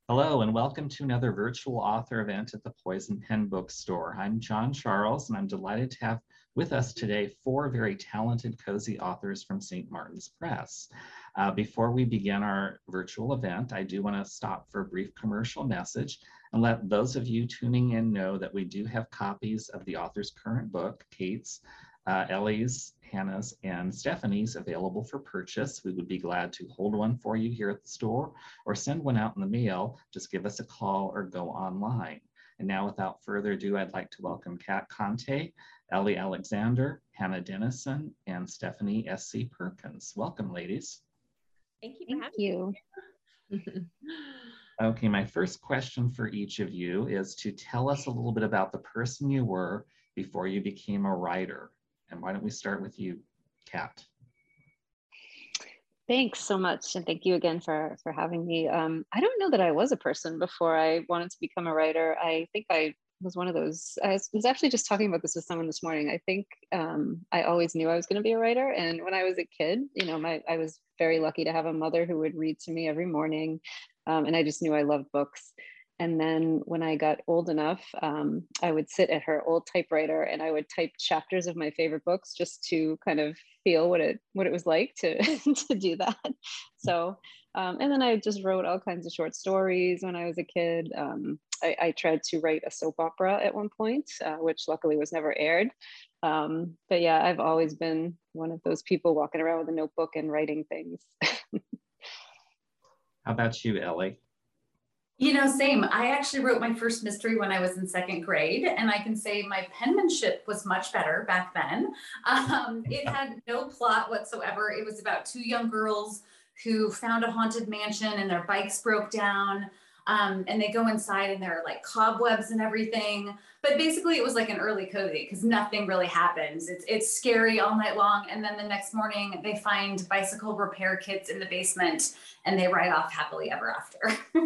Hello and welcome to another virtual author event at the Poison Pen Bookstore. I'm John Charles and I'm delighted to have with us today four very talented cozy authors from St. Martin's Press. Before we begin our virtual event, I do want to stop for a brief commercial message and let those of you tuning in know that we do have copies of the author's current book, Kate's, Ellie's, Hannah's, and Stephanie's available for purchase. We would be glad to hold one for you here at the store or send one out in the mail. Just give us a call or go online. And now without further ado, I'd like to welcome Kat Conte, Ellie Alexander, Hannah Dennison, and Stephanie S.C. Perkins. Welcome, ladies. Thank you for having me. Okay, my first question for each of you is to tell us a little bit about the person you were before you became a writer. And why don't we start with you, Kat? Thanks so much. And thank you again for having me. I don't know that I was a person before I wanted to become a writer. I think I was one of those. I was actually just talking about this with someone this morning. I think I always knew I was going to be a writer. And when I was a kid, I was very lucky to have a mother who would read to me every morning. And I just knew I loved books. And then when I got old enough, I would sit at her old typewriter and I would type chapters of my favorite books just to kind of feel what it was like to to do that. So, and then I just wrote all kinds of short stories when I was a kid. I tried to write a soap opera at one point, which luckily was never aired. But yeah, I've always been one of those people walking around with a notebook and writing things. How about you, Ellie? Same. I actually wrote my first mystery when I was in second grade, and I can say my penmanship was much better back then. It had no plot whatsoever. It was about two young girls who found a haunted mansion and their bikes broke down. And they go inside and there are like cobwebs and everything. But basically it was like an early cozy because nothing really happens. It's scary all night long. And then the next morning they find bicycle repair kits in the basement and they ride off happily ever after.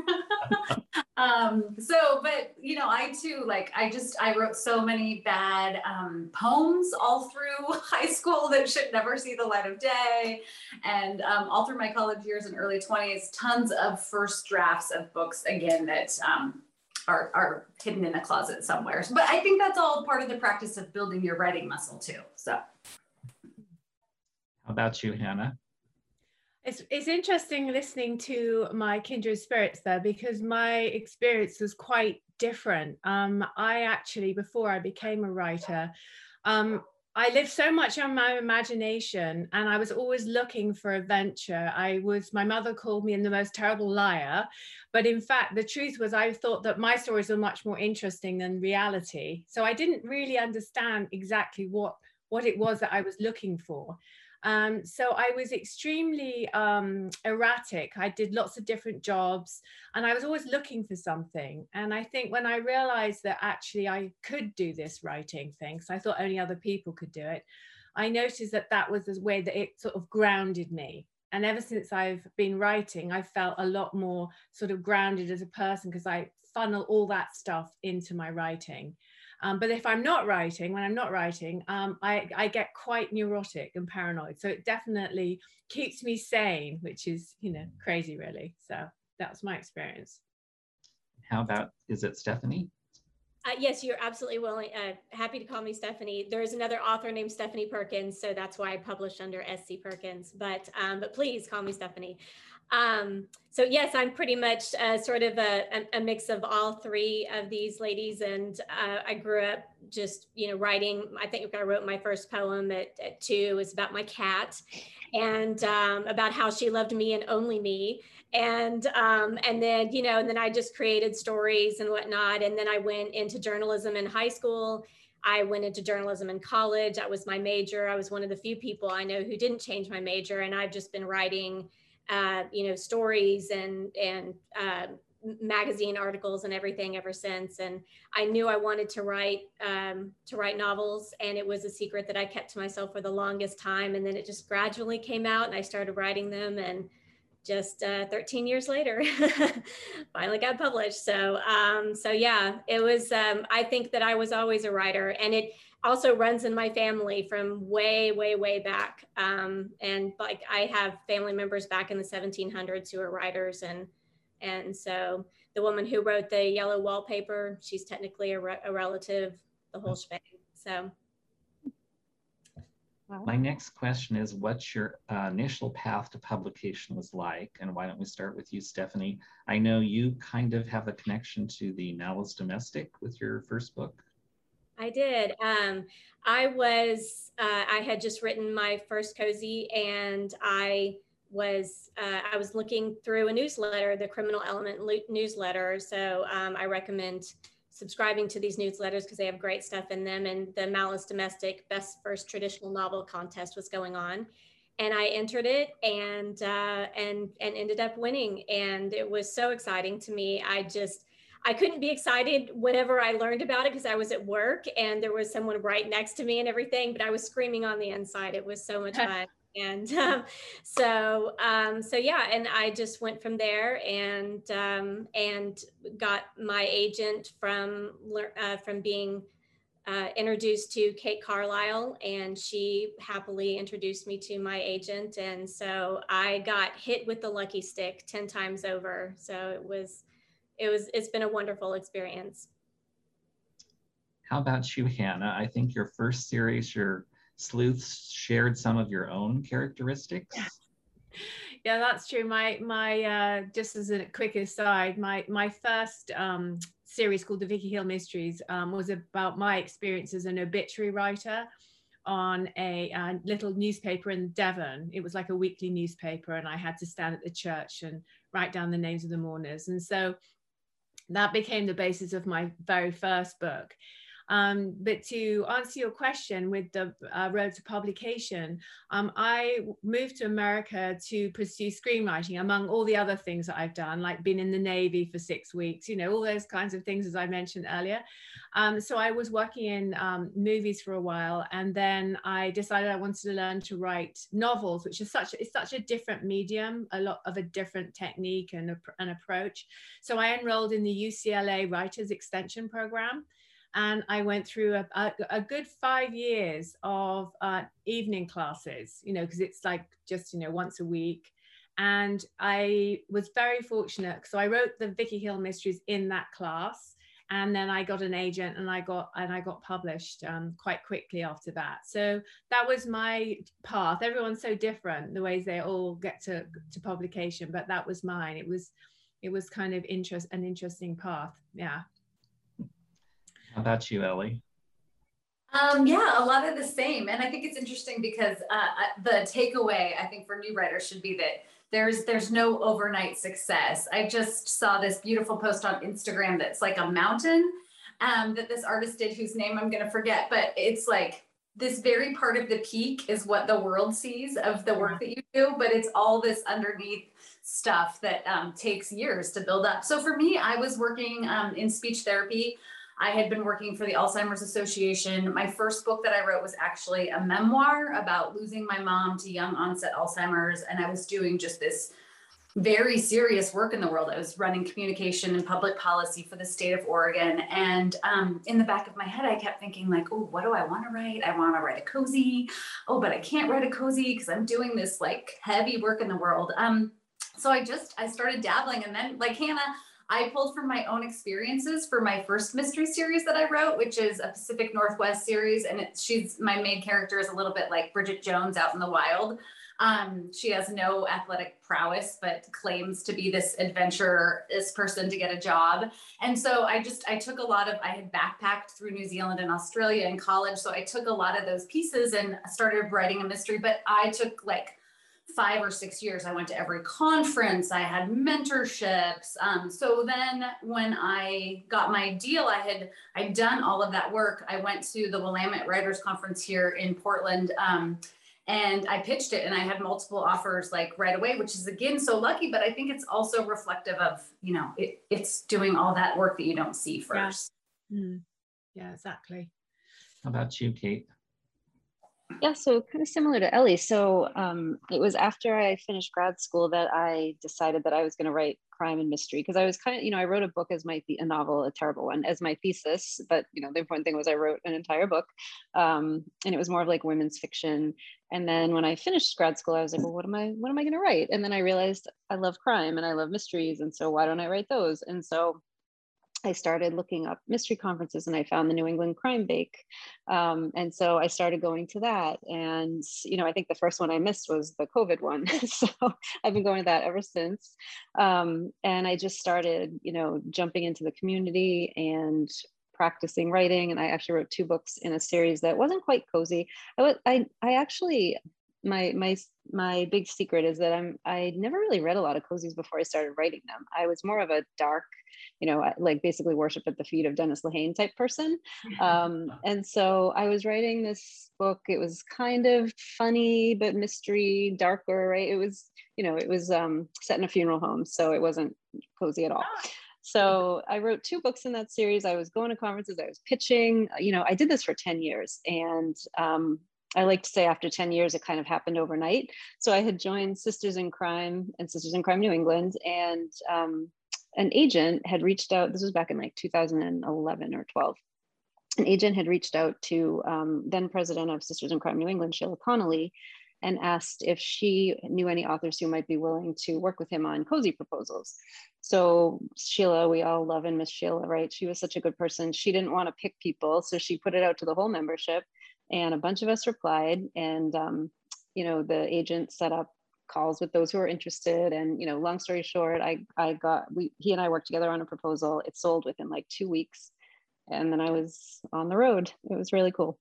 But I too, I wrote so many bad poems all through high school that should never see the light of day. And all through my college years and early 20s, tons of first drafts of books, again, that are hidden in a closet somewhere. But I think that's all part of the practice of building your writing muscle too, so. How about you, Hannah? It's interesting listening to my kindred spirits there because my experience was quite different. I actually, before I became a writer, I lived so much on my imagination and I was always looking for adventure. My mother called me the most terrible liar, but in fact, the truth was I thought that my stories were much more interesting than reality. So I didn't really understand exactly what it was that I was looking for. So I was extremely erratic. I did lots of different jobs and I was always looking for something. And I think when I realized that actually I could do this writing thing, so I thought only other people could do it, I noticed that was the way that it sort of grounded me. And ever since I've been writing, I felt a lot more sort of grounded as a person because I funnel all that stuff into my writing. But if I'm not writing, when I'm not writing, I get quite neurotic and paranoid. So it definitely keeps me sane, which is, crazy really. So that's my experience. How about, is it Stephanie? Yes, you're absolutely happy to call me Stephanie. There is another author named Stephanie Perkins, so that's why I publish under SC Perkins, but please call me Stephanie. So yes, I'm pretty much sort of a mix of all three of these ladies. And I grew up just, writing. I think I wrote my first poem at 2. It was about my cat and about how she loved me and only me. And then I just created stories and whatnot. And then I went into journalism in high school. I went into journalism in college. That was my major. I was one of the few people I know who didn't change my major. And I've just been writing stories and magazine articles and everything ever since. And I knew I wanted to write novels, and it was a secret that I kept to myself for the longest time. And then it just gradually came out and I started writing them, and just 13 years later, finally got published. So yeah, it was, I think that I was always a writer, and it also runs in my family from way, way, way back. And like I have family members back in the 1700s who are writers, and And so the woman who wrote the yellow wallpaper, she's technically a relative, the whole shebang. So. My next question is, what's your initial path to publication was like? And why don't we start with you, Stephanie? I know you kind of have a connection to the Nowell's Domestic with your first book. I did. I had just written my first cozy, and I was looking through a newsletter, the Criminal Element newsletter. So I recommend subscribing to these newsletters because they have great stuff in them. And the Malice Domestic Best First Traditional Novel contest was going on, and I entered it and ended up winning. And it was so exciting to me. I couldn't be excited whenever I learned about it because I was at work and there was someone right next to me and everything, but I was screaming on the inside. It was so much fun. And so yeah, and I just went from there and got my agent from being introduced to Kate Carlisle, and she happily introduced me to my agent. And so I got hit with the lucky stick 10 times over. So it's been a wonderful experience. How about you, Hannah? I think your first series, your sleuths, shared some of your own characteristics. Yeah, that's true. My just as a quick aside, my first series called the Vicky Hill Mysteries was about my experience as an obituary writer on a little newspaper in Devon. It was like a weekly newspaper, and I had to stand at the church and write down the names of the mourners. And so that became the basis of my very first book. But to answer your question with the road to publication, I moved to America to pursue screenwriting, among all the other things that I've done, like been in the Navy for 6 weeks, you know, all those kinds of things, as I mentioned earlier. So I was working in movies for a while, and then I decided I wanted to learn to write novels, which is such a different medium, a lot of a different technique and an approach. So I enrolled in the UCLA Writers Extension Program. And I went through a good 5 years of evening classes, you know, because it's like just, you know, once a week. And I was very fortunate. So I wrote the Vicky Hill Mysteries in that class. And then I got an agent, and I got published quite quickly after that. So that was my path. Everyone's so different, the ways they all get to publication, but that was mine. It was kind of an interesting path. Yeah. How about you, Ellie? Yeah, a lot of the same. And I think it's interesting because the takeaway, I think, for new writers should be that there's no overnight success. I just saw this beautiful post on Instagram that's like a mountain that this artist did, whose name I'm going to forget, but it's like this very part of the peak is what the world sees of the work that you do, but it's all this underneath stuff that takes years to build up. So for me, I was working in speech therapy. I had been working for the Alzheimer's Association. My first book that I wrote was actually a memoir about losing my mom to young onset Alzheimer's. And I was doing just this very serious work in the world. I was running communication and public policy for the state of Oregon. And in the back of my head, I kept thinking like, oh, what do I want to write? I want to write a cozy. Oh, but I can't write a cozy because I'm doing this like heavy work in the world. So I started dabbling. And then like Hannah, I pulled from my own experiences for my first mystery series that I wrote, which is a Pacific Northwest series. And my main character is a little bit like Bridget Jones out in the wild. She has no athletic prowess, but claims to be this adventurous person to get a job. And so I had backpacked through New Zealand and Australia in college. So I took a lot of those pieces and started writing a mystery, but I took like 5 or 6 years. I went to every conference. I had mentorships. So then when I got my deal, I'd done all of that work. I went to the Willamette Writers Conference here in Portland, and I pitched it, and I had multiple offers like right away, which is again so lucky. But I think it's also reflective of, you know, it's doing all that work that you don't see first. Yeah, exactly. How about you, Kate? Yeah, so kind of similar to Ellie. So it was after I finished grad school that I decided that I was going to write crime and mystery, because I was kind of, I wrote a book as a novel, a terrible one, as my thesis. But, the important thing was I wrote an entire book, and it was more of like women's fiction. And then when I finished grad school, I was like, well, what am I going to write? And then I realized I love crime and I love mysteries. And so why don't I write those? And so I started looking up mystery conferences, and I found the New England Crime Bake. And so I started going to that. And, I think the first one I missed was the COVID one. So I've been going to that ever since. And I just started, jumping into the community and practicing writing. And I actually wrote 2 books in a series that wasn't quite cozy. I actually, my big secret is that I never really read a lot of cozies before I started writing them. I was more of a dark, like basically worship at the feet of Dennis Lehane type person. And so I was writing this book. It was kind of funny, but mystery, darker, right? It was, set in a funeral home. So it wasn't cozy at all. So I wrote 2 books in that series. I was going to conferences, I was pitching, I did this for 10 years. And I like to say after 10 years, it kind of happened overnight. So I had joined Sisters in Crime and Sisters in Crime New England, and an agent had reached out. This was back in like 2011 or 12. An agent had reached out to then president of Sisters in Crime New England, Sheila Connolly, and asked if she knew any authors who might be willing to work with him on cozy proposals. So Sheila, we all love and miss Sheila, right? She was such a good person. She didn't want to pick people, so she put it out to the whole membership. And a bunch of us replied, and the agent set up calls with those who are interested. And long story short, he and I worked together on a proposal. It sold within like 2 weeks, and then I was on the road. It was really cool.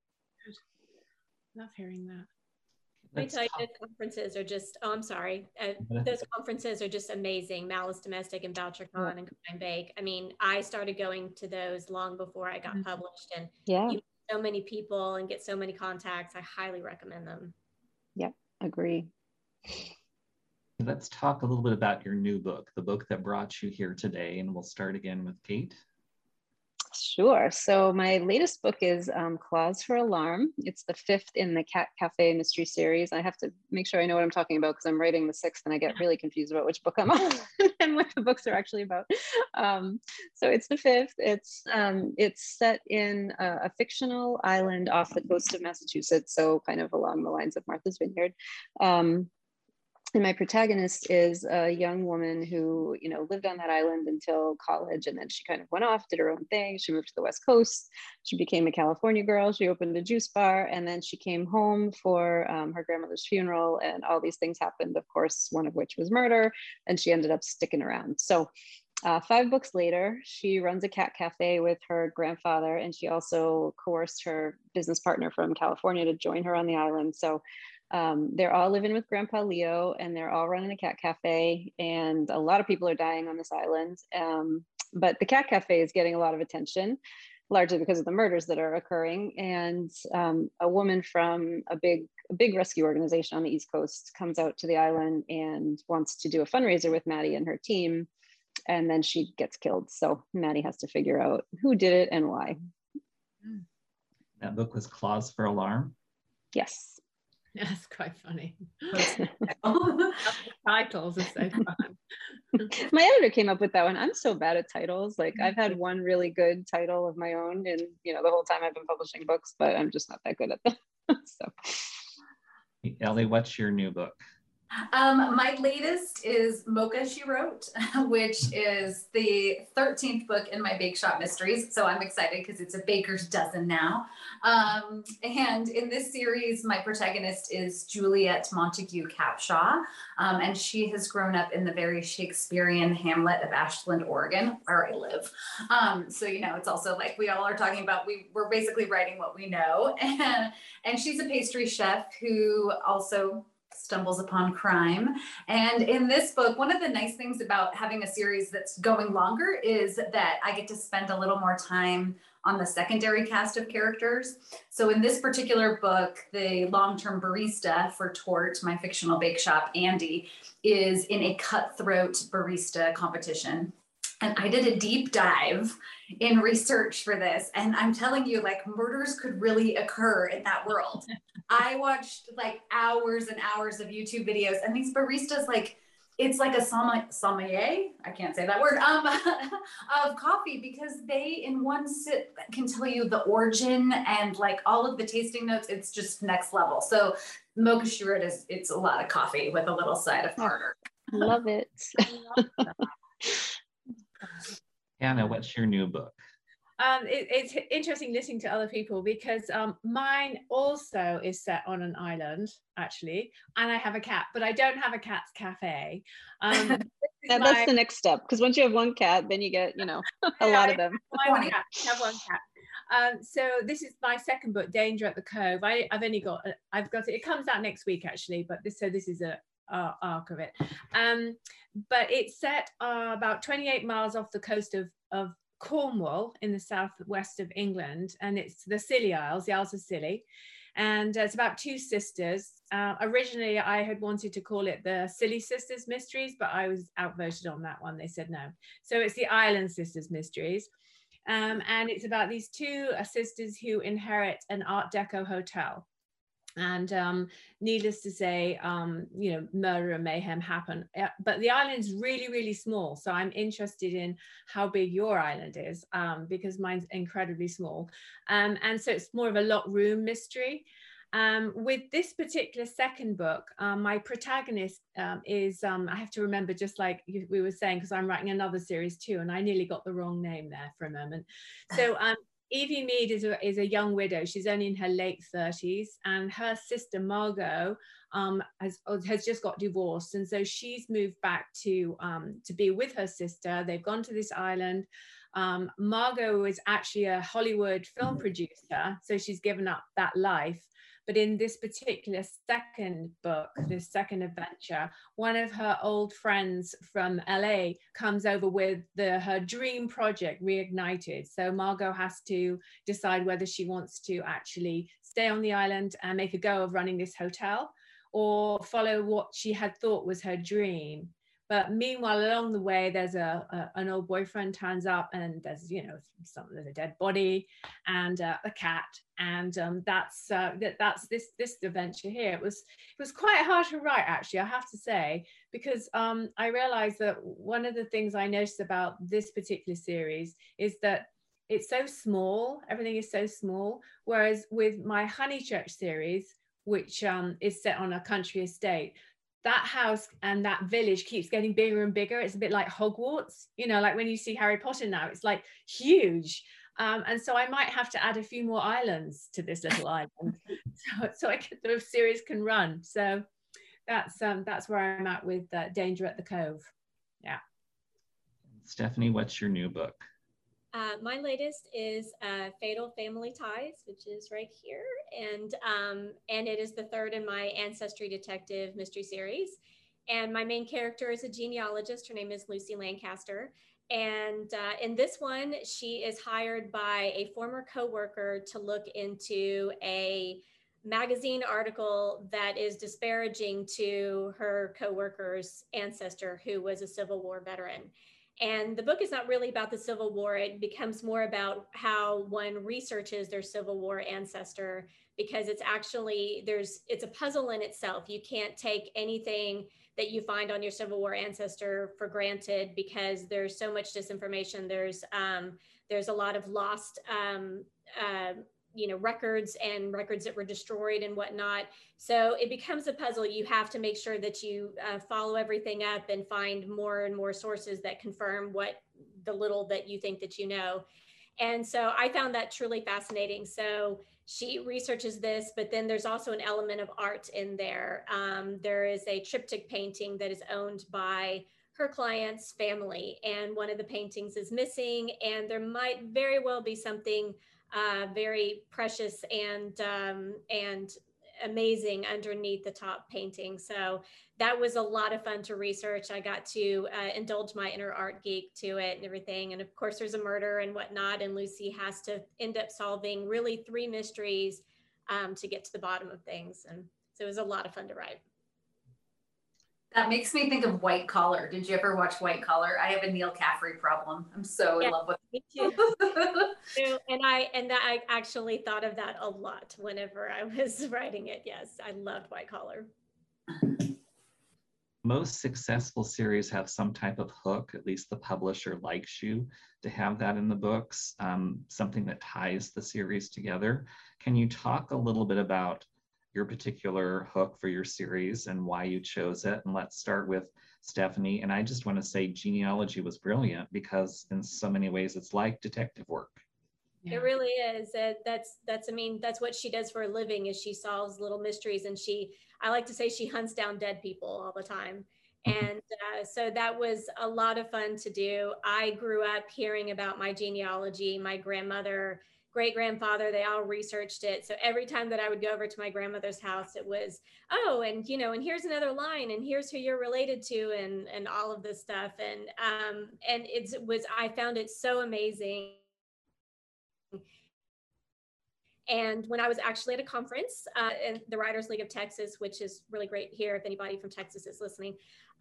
Love hearing that. Let me tell you, those conferences are just, I'm sorry. Those conferences are just amazing. Malice Domestic and VoucherCon and Crime Bake. I mean, I started going to those long before I got published, and you meet so many people and get so many contacts. I highly recommend them. Yep, agree. Let's talk a little bit about your new book, the book that brought you here today, and we'll start again with Kate. Sure. So my latest book is Clause for Alarm. It's the 5th in the Cat Cafe mystery series. I have to make sure I know what I'm talking about because I'm writing the 6th and I get really confused about which book I'm on and what the books are actually about. So it's the 5th. It's set in a fictional island off the coast of Massachusetts, so kind of along the lines of Martha's Vineyard. And my protagonist is a young woman who, lived on that island until college. And then she kind of went off, did her own thing. She moved to the West Coast. She became a California girl. She opened a juice bar. And then she came home for her grandmother's funeral. And all these things happened, of course, one of which was murder. And she ended up sticking around. So 5 books later, she runs a cat cafe with her grandfather. And she also coerced her business partner from California to join her on the island. So they're all living with Grandpa Leo, and they're all running a cat cafe, and a lot of people are dying on this island. But the cat cafe is getting a lot of attention, largely because of the murders that are occurring. And a woman from a big rescue organization on the East Coast comes out to the island and wants to do a fundraiser with Maddie and her team. And then she gets killed. So Maddie has to figure out who did it and why. That book was Clause for Alarm? Yes. That's quite funny. Titles are so fun. My editor came up with that one. I'm so bad at titles. Like I've had one really good title of my own and the whole time I've been publishing books, but I'm just not that good at them. So Ellie, what's your new book? My latest is Mocha She Wrote, which is the 13th book in my Bake Shop Mysteries. So I'm excited because it's a baker's dozen now. And in this series, my protagonist is Juliet Montague Capshaw. And she has grown up in the very Shakespearean hamlet of Ashland, Oregon, where I live. So, it's also like we all are talking about, we're basically writing what we know. And she's a pastry chef who also stumbles upon crime. And in this book, one of the nice things about having a series that's going longer is that I get to spend a little more time on the secondary cast of characters. So in this particular book, the long-term barista for Tort, my fictional bake shop, Andy, is in a cutthroat barista competition. And I did a deep dive in research for this. And I'm telling you, like, murders could really occur in that world. I watched like hours and hours of YouTube videos, and these baristas, like, it's like a sommelier, I can't say that word, of coffee, because they in one sip can tell you the origin and like all of the tasting notes. It's just next level. So Mocha Chirrut it's a lot of coffee with a little side of tartar. Love it. Hannah, what's your new book? It's interesting listening to other people, because mine also is set on an island, actually, and I have a cat, but I don't have a cat's cafe. That's the next step, because once you have one cat, then you get, you know, a lot of them. I have one cat. So this is my second book, Danger at the Cove. I've got it. It comes out next week, actually, but this is a arc of it. But it's set about 28 miles off the coast of Cornwall in the southwest of England, and it's the Scilly Isles, the Isles of Scilly, and it's about two sisters. Originally, I had wanted to call it the Scilly Sisters Mysteries, but I was outvoted on that one. They said no. So it's the Island Sisters Mysteries, and it's about these two sisters who inherit an Art Deco hotel. And needless to say, you know, murder and mayhem happen. But the island's really, really small. So I'm interested in how big your island is, because mine's incredibly small. And so it's more of a locked room mystery. With this particular second book, my protagonist is, I have to remember, just like we were saying, because I'm writing another series too, and I nearly got the wrong name there for a moment. So Evie Mead is a young widow. She's only in her late 30s, and her sister Margot has just got divorced, and so she's moved back to be with her sister. They've gone to this island. Margot is actually a Hollywood film producer, so she's given up that life. But in this particular second book, this second adventure, one of her old friends from LA comes over with her dream project reignited. So Margot has to decide whether she wants to actually stay on the island and make a go of running this hotel, or follow what she had thought was her dream. But meanwhile, along the way, there's an old boyfriend turns up, and there's, you know, there's a dead body and a cat, and that's this adventure here. It was quite hard to write, actually, I have to say, because I realized that one of the things I noticed about this particular series is that it's so small. Everything is so small. Whereas with my Honeychurch series, which is set on a country estate, that house and that village keeps getting bigger and bigger. It's a bit like Hogwarts, you know, like when you see Harry Potter now, it's like huge. And so I might have to add a few more islands to this little island, so the series can run. So that's where I'm at with Danger at the Cove. Yeah. Stephanie, what's your new book? My latest is Fatal Family Ties, which is right here, and it is the third in my Ancestry Detective mystery series. And my main character is a genealogist. Her name is Lucy Lancaster. And in this one, she is hired by a former coworker to look into a magazine article that is disparaging to her coworker's ancestor, who was a Civil War veteran. And the book is not really about the Civil War. It becomes more about how one researches their Civil War ancestor, because it's actually, it's a puzzle in itself. You can't take anything that you find on your Civil War ancestor for granted, because there's so much disinformation. There's a lot of lost records and records that were destroyed and whatnot. So it becomes a puzzle. You have to make sure that you follow everything up and find more and more sources that confirm what the little that you think that you know. And so I found that truly fascinating. So she researches this, but then there's also an element of art in there. There is a triptych painting that is owned by her client's family, and one of the paintings is missing, and there might very well be something very precious and amazing underneath the top painting. So that was a lot of fun to research. I got to indulge my inner art geek to it and everything. And of course there's a murder and whatnot, and Lucy has to end up solving really 3 mysteries to get to the bottom of things. And so it was a lot of fun to write. That makes me think of White Collar. Did you ever watch White Collar? I have a Neil Caffrey problem. I'm so in love with it. Me too. And I actually thought of that a lot whenever I was writing it. Yes, I loved White Collar. most successful series have some type of hook, at least the publisher likes you to have that in the books, something that ties the series together. Can you talk a little bit about your particular hook for your series and why you chose it? And let's start with Stephanie. And I just want to say Genealogy was brilliant because in so many ways it's like detective work. Yeah. It really is. I mean, that's what she does for a living, is she solves little mysteries, and I like to say she hunts down dead people all the time. And so that was a lot of fun to do. I grew up hearing about my genealogy. My grandmother, great-grandfather, they all researched it. So every time that I would go over to my grandmother's house, it was, oh, and and here's another line, and here's who you're related to, and all of this stuff. And I found it so amazing. And when I was actually at a conference in the Writers League of Texas, which is really great here if anybody from Texas is listening,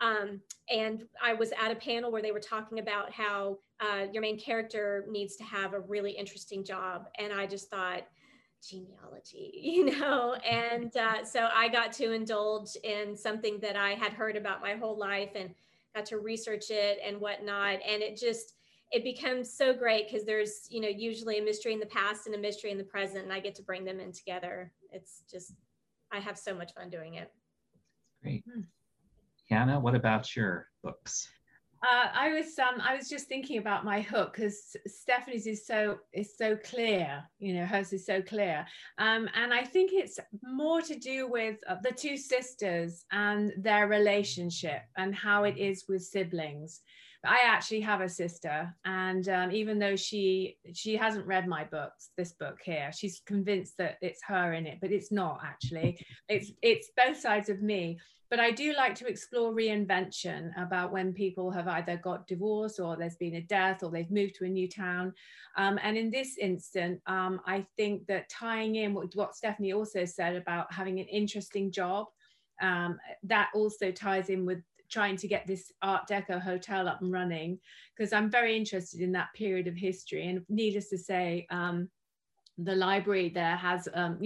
and I was at a panel where they were talking about how your main character needs to have a really interesting job. And I just thought, genealogy, and so I got to indulge in something that I had heard about my whole life and got to research it and whatnot. And it becomes so great because there's, usually a mystery in the past and a mystery in the present, and I get to bring them in together. It's just, I have so much fun doing it. Great. Hannah, what about your books? I was just thinking about my hook, because Stephanie's is so clear, hers is so clear, and I think it's more to do with the two sisters and their relationship and how it is with siblings. I actually have a sister, and even though she hasn't read my books, this book here, she's convinced that it's her in it, but it's not actually. It's both sides of me. But I do like to explore reinvention, about when people have either got divorced or there's been a death or they've moved to a new town. And in this instant, I think that tying in what Stephanie also said about having an interesting job, that also ties in with trying to get this Art Deco hotel up and running, because I'm very interested in that period of history. And needless to say, the library there has,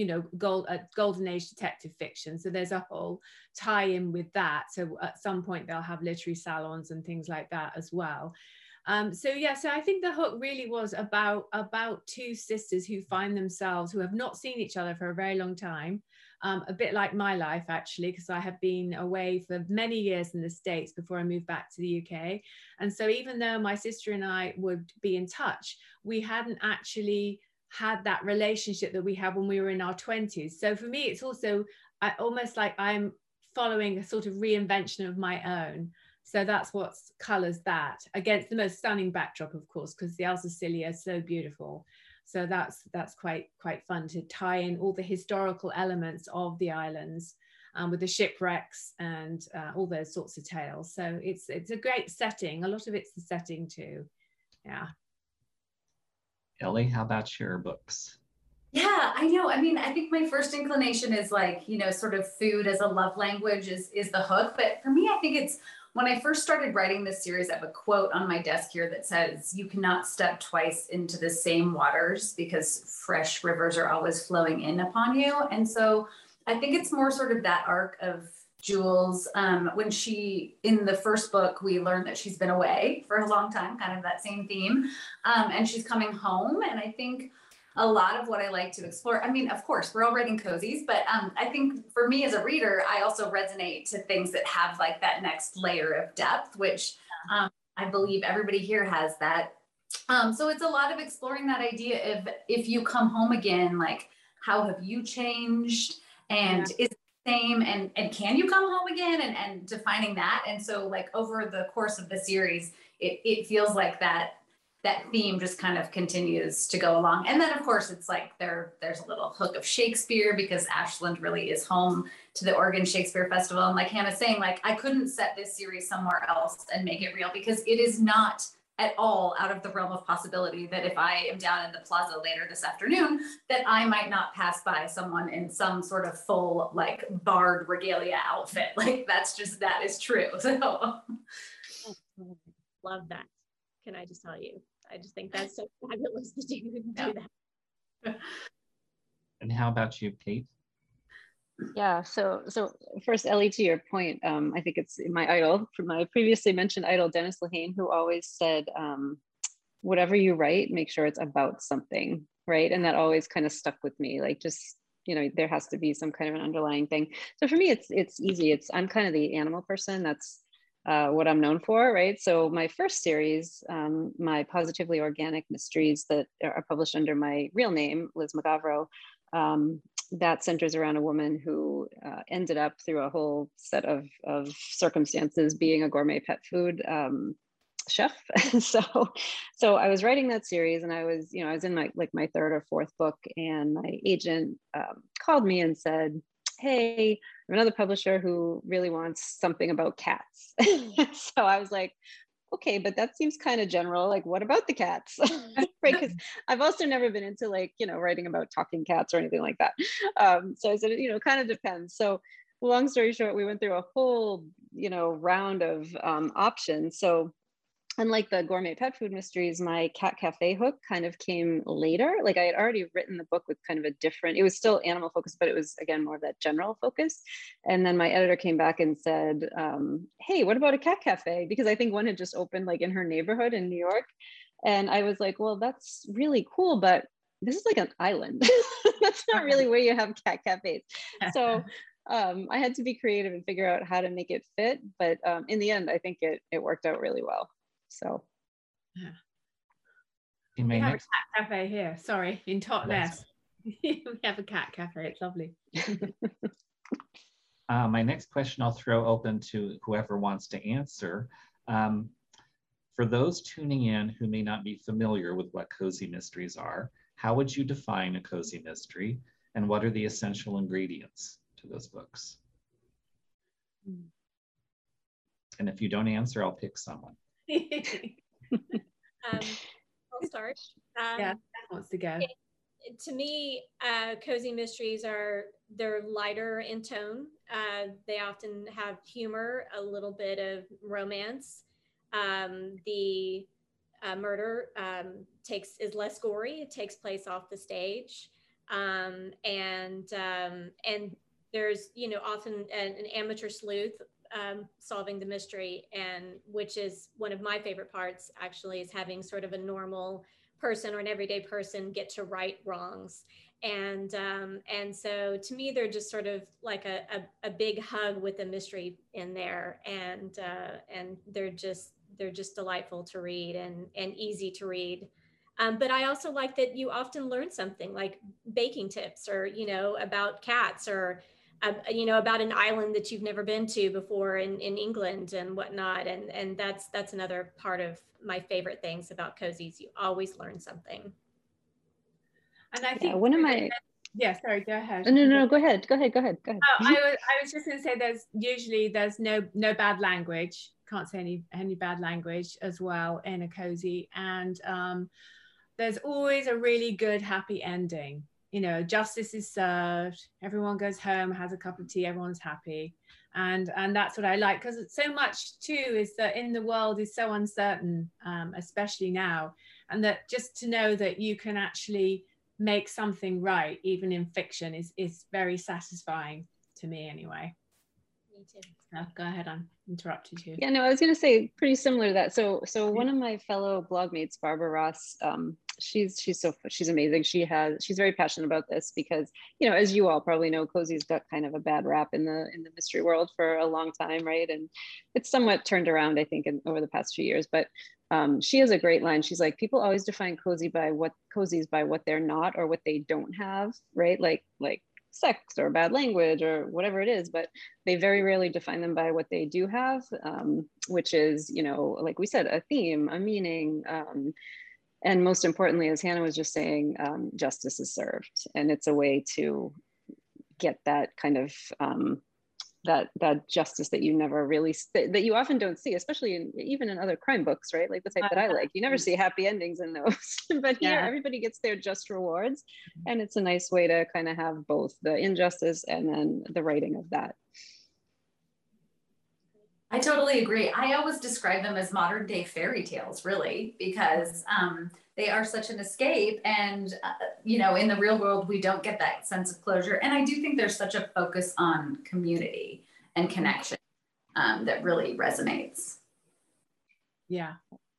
golden age detective fiction. So there's a whole tie-in with that. So at some point they'll have literary salons and things like that as well. So I think the hook really was about two sisters who find themselves, who have not seen each other for a very long time. A bit like my life, actually, because I have been away for many years in the States before I moved back to the UK. And so even though my sister and I would be in touch, we hadn't actually had that relationship that we had when we were in our 20s. So for me, it's also almost like I'm following a sort of reinvention of my own. So that's what colors that, against the most stunning backdrop, of course, because the Elsa Scilly is so beautiful. So that's quite fun to tie in all the historical elements of the islands, with the shipwrecks and all those sorts of tales. So it's a great setting. A lot of it's the setting too. Yeah. Ellie, how about your books? Yeah, I know. I mean, I think my first inclination is like, sort of food as a love language is the hook. But for me, I think it's when I first started writing this series, I have a quote on my desk here that says, "You cannot step twice into the same waters because fresh rivers are always flowing in upon you." And so I think it's more sort of that arc of Jules, when in the first book, we learned that she's been away for a long time, kind of that same theme, and she's coming home. And I think a lot of what I like to explore, I mean, of course, we're all writing cozies, but I think for me as a reader, I also resonate to things that have like that next layer of depth, which I believe everybody here has that. So it's a lot of exploring that idea of, if you come home again, like, how have you changed? And is it the same? And can you come home again? And defining that. And so like over the course of the series, it feels like that theme just kind of continues to go along. And then of course it's like there's a little hook of Shakespeare, because Ashland really is home to the Oregon Shakespeare Festival. And like Hannah's saying, like, I couldn't set this series somewhere else and make it real, because it is not at all out of the realm of possibility that if I am down in the plaza later this afternoon, that I might not pass by someone in some sort of full like bard regalia outfit. Like that is true. So love that. Can I just tell you? I just think that's so fabulous that you can do that. And how about you, Kate? Yeah, so first, Ellie, to your point, I think it's my idol, from my previously mentioned idol, Dennis Lehane, who always said, whatever you write, make sure it's about something, right? And that always kind of stuck with me, like just, you know, there has to be some kind of an underlying thing. So for me, it's easy. I'm kind of the animal person. That's what I'm known for, right? So my first series, my Positively Organic Mysteries that are published under my real name, Liz McGavro, that centers around a woman who ended up through a whole set of circumstances being a gourmet pet food chef. so I was writing that series, and I was in my third or fourth book, and my agent called me and said, hey, I'm another publisher who really wants something about cats. So I was like, okay, but that seems kind of general. Like, what about the cats? Right? Because I've also never been into writing about talking cats or anything like that. So I said, kind of depends. So long story short, we went through a whole, round of options. So unlike the gourmet pet food mysteries, my cat cafe hook kind of came later. Like I had already written the book with kind of a different, it was still animal focused, but it was again, more of that general focus. And then my editor came back and said, hey, what about a cat cafe? Because I think one had just opened like in her neighborhood in New York. And I was like, well, that's really cool, but this is like an island. That's not really where you have cat cafes. So I had to be creative and figure out how to make it fit. But in the end, I think it worked out really well. So yeah. We have a cat cafe here. Sorry, in Totnes. We have a cat cafe. It's lovely. My next question I'll throw open to whoever wants to answer. For those tuning in who may not be familiar with what cozy mysteries are, how would you define a cozy mystery, and what are the essential ingredients to those books? And if you don't answer, I'll pick someone. I'll start. Yeah, wants to go. To me, cozy mysteries they're lighter in tone. They often have humor, a little bit of romance. The murder is less gory. It takes place off the stage, and there's often an amateur sleuth solving the mystery, and which is one of my favorite parts actually, is having sort of a normal person or an everyday person get to right wrongs. And so to me, they're just sort of like a big hug with a mystery in there, and they're just delightful to read and easy to read. But I also like that you often learn something like baking tips, or about cats, or about an island that you've never been to before in England and whatnot. And that's another part of my favorite things about cozies. You always learn something. And I think one of my, sorry, go ahead. No, go ahead. Oh, I was just going to say there's no bad language. Can't say any bad language as well in a cozy. And there's always a really good happy ending. Justice is served, everyone goes home, has a cup of tea, everyone's happy. And that's what I like, because so much too is that in the world is so uncertain, especially now, and that just to know that you can actually make something right, even in fiction, is very satisfying to me anyway. Me too. Go ahead, I interrupted you. Yeah, no, I was going to say pretty similar to that. So one of my fellow blog mates, Barbara Ross, she's amazing. She's very passionate about this because, as you all probably know, cozy's got kind of a bad rap in the mystery world for a long time, right? And it's somewhat turned around, I think, over the past few years. But she has a great line. She's like, people always define cozies by what they're not or what they don't have, right? Like sex or bad language or whatever it is, but they very rarely define them by what they do have, which is, like we said, a theme, a meaning, and most importantly, as Hannah was just saying, justice is served. And it's a way to get that kind of that justice that you never really, that you often don't see, especially even in other crime books, right? Like the type that I like, you never see happy endings in those, but here everybody gets their just rewards. And it's a nice way to kind of have both the injustice and then the writing of that. I totally agree. I always describe them as modern day fairy tales, really, because they are such an escape. And, you know, in the real world, we don't get that sense of closure. And I do think there's such a focus on community and connection that really resonates. Yeah.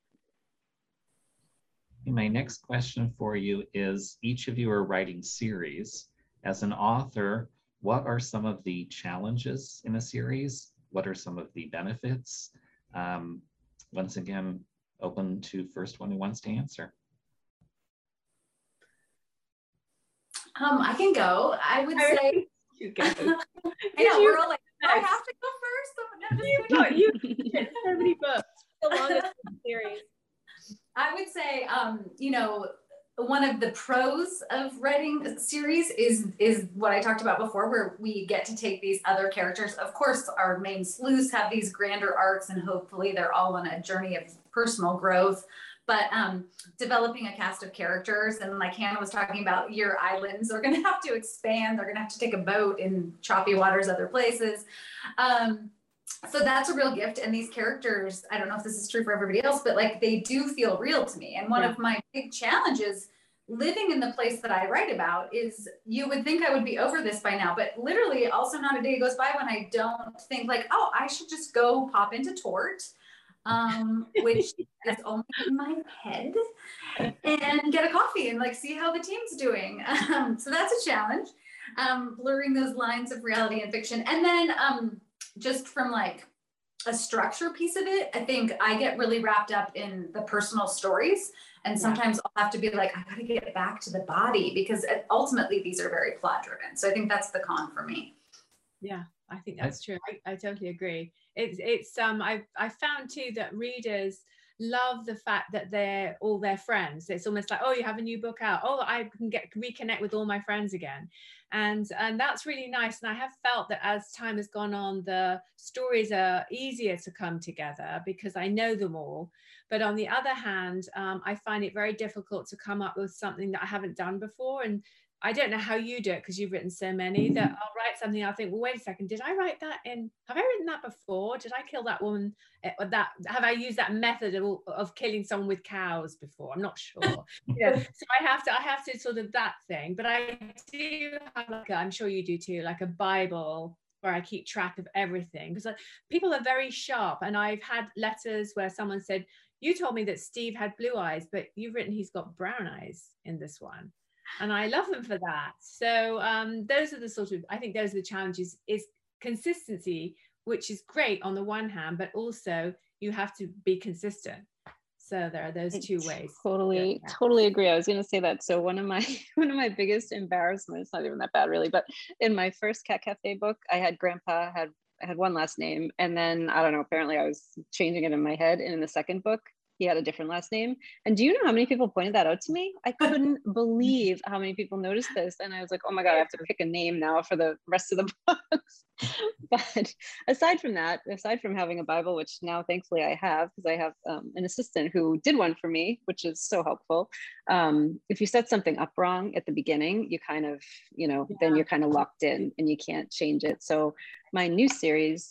My next question for you is, each of you are writing series. As an author, what are some of the challenges in a series? What are some of the benefits? Once again, open to first one who wants to answer. I can go. I would say, You go. I know, we're all like, I have to go first. No, just You've got so many books. The longest series. I would say, you know, one of the pros of writing a series is what I talked about before, where we get to take these other characters. Of course, our main sleuths have these grander arcs, and hopefully they're all on a journey of personal growth. But developing a cast of characters, and like Hannah was talking about, your islands are going to have to expand. They're going to have to take a boat in choppy waters, other places. So that's a real gift. And these characters, I don't know if this is true for everybody else, but like they do feel real to me. And one of my big challenges living in the place that I write about is, you would think I would be over this by now, but literally also not a day goes by when I don't think like, oh, I should just go pop into Tort, which is only in my head, and get a coffee and like see how the team's doing. So that's a challenge, blurring those lines of reality and fiction. And then just from like a structure piece of it, I think I get really wrapped up in the personal stories. And sometimes I'll have to be like, I got to get back to the body, because ultimately these are very plot driven. So I think that's the con for me. Yeah, I think that's true. I totally agree. It's I found too that readers love the fact that they're all their friends. It's almost like, oh, you have a new book out. Oh, I can reconnect with all my friends again. And that's really nice. And I have felt that as time has gone on, the stories are easier to come together because I know them all. But on the other hand, I find it very difficult to come up with something that I haven't done before. And I don't know how you do it, because you've written so many, that I'll write something, I'll think, well, wait a second, did I write that in, have I written that before? Did I kill that woman? Have I used that method of killing someone with cows before? I'm not sure. So I have to sort of that thing, but I do have like I'm sure you do too, like a Bible where I keep track of everything, because people are very sharp. And I've had letters where someone said, you told me that Steve had blue eyes, but you've written he's got brown eyes in this one. And I love them for that. So those are the sort of, I think those are the challenges, is consistency, which is great on the one hand, but also you have to be consistent. So there are those two ways. Totally agree. I was going to say that. So one of my biggest embarrassments, not even that bad really, but in my first Cat Cafe book, I had Grandpa had one last name, and then I don't know, apparently I was changing it in my head, and in the second book he had a different last name. And do you know how many people pointed that out to me? I couldn't believe how many people noticed this. And I was like, oh my God, I have to pick a name now for the rest of the books. But aside from that, aside from having a Bible, which now thankfully I have, because I have an assistant who did one for me, which is so helpful. If you set something up wrong at the beginning, you kind of, then you're kind of locked in and you can't change it. So my new series,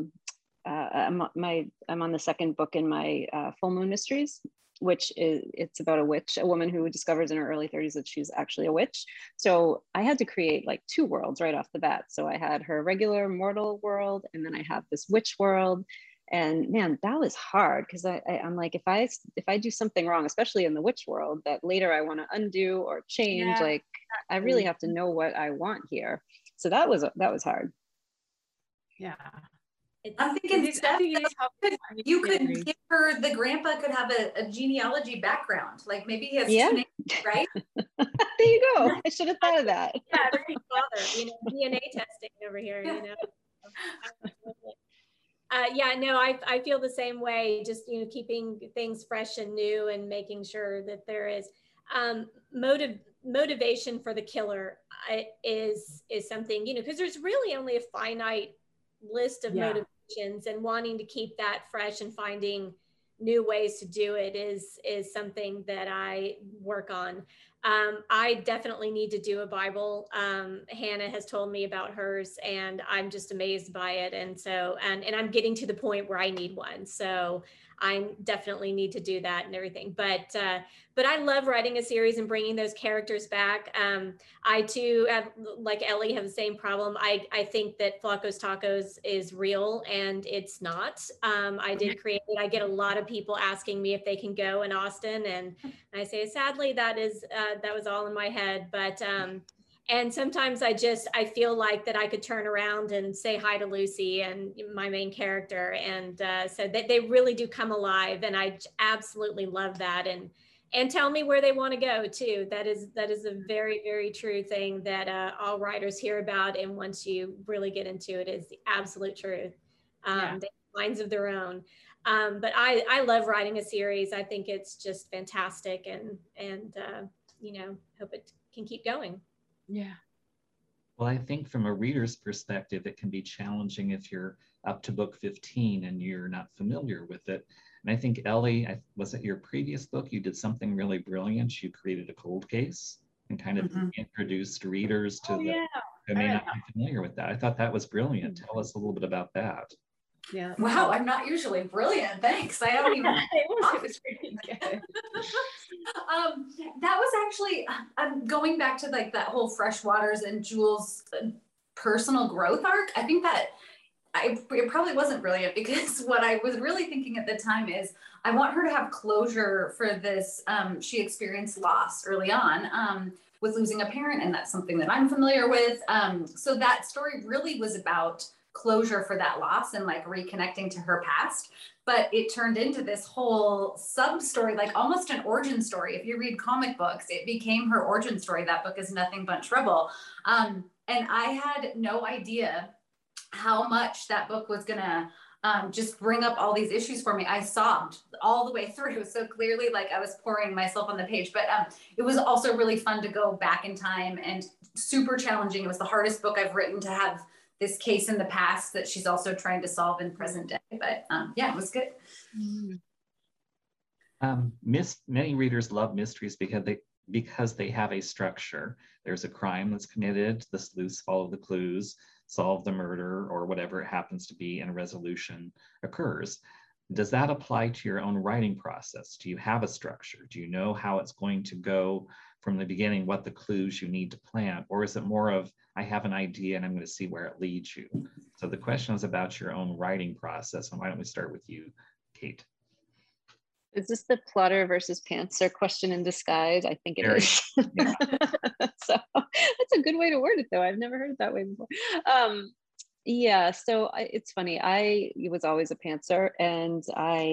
I'm on the second book in my Full Moon Mysteries, which it's about a woman who discovers in her early 30s that she's actually a witch. So I had to create like two worlds right off the bat. So I had her regular mortal world, and then I have this witch world. And man, that was hard, because I'm like, if I do something wrong, especially in the witch world, that later I want to undo or change, like I really have to know what I want here. So that was hard. Yeah. I'm thinking you could give her, the grandpa could have a genealogy background. Like maybe he has two names, right? There you go. I should have thought of that. Yeah, the father, DNA testing over here, Yeah, no, I feel the same way, just, keeping things fresh and new and making sure that there is motivation for the killer is something, because there's really only a finite list of motivations, and wanting to keep that fresh and finding new ways to do it is something that I work on. I definitely need to do a Bible. Hannah has told me about hers, and I'm just amazed by it. And so, and I'm getting to the point where I need one. So I definitely need to do that and everything. But I love writing a series and bringing those characters back. I too, like Ellie, have the same problem. I think that Flacco's Tacos is real, and it's not. I did create it. I get a lot of people asking me if they can go in Austin, and I say, sadly, that was all in my head. But and sometimes I feel like that I could turn around and say hi to Lucy and my main character, and so they really do come alive, and I absolutely love that. And tell me where they want to go too. That is a very, very true thing that all writers hear about, and once you really get into it, is the absolute truth. They have minds of their own. But I love writing a series. I think it's just fantastic, and hope it can keep going. Yeah. Well, I think from a reader's perspective, it can be challenging if you're up to book 15 and you're not familiar with it. And I think, Ellie, was it your previous book? You did something really brilliant. You created a cold case and kind of introduced readers to who may not be familiar with that. I thought that was brilliant. Tell us a little bit about that. Yeah. Wow, I'm not usually brilliant. Thanks. I haven't even. it was really good. That was actually going back to like that whole Freshwaters and Jules' personal growth arc. I think that it probably wasn't brilliant, because what I was really thinking at the time is I want her to have closure for this. She experienced loss early on with losing a parent, and that's something that I'm familiar with. So that story really was about closure for that loss and like reconnecting to her past. But it turned into this whole sub story, like almost an origin story. If you read comic books, it became her origin story. That book is Nothing But Trouble. And I had no idea how much that book was gonna just bring up all these issues for me. I sobbed all the way through. So clearly, like I was pouring myself on the page, but it was also really fun to go back in time and super challenging. It was the hardest book I've written to have this case in the past that she's also trying to solve in present day. But yeah, it was good. Many readers love mysteries because they have a structure. There's a crime that's committed, the sleuths follow the clues, solve the murder or whatever it happens to be, and a resolution occurs. Does that apply to your own writing process? Do you have a structure? Do you know how it's going to go from the beginning, what the clues you need to plant? Or is it more of, I have an idea and I'm going to see where it leads you? So the question is about your own writing process. And why don't we start with you, Kate? Is this the plotter versus pantser question in disguise? I think it is. Yeah. So that's a good way to word it, though. I've never heard it that way before. Yeah, so it's funny. I was always a pantser, and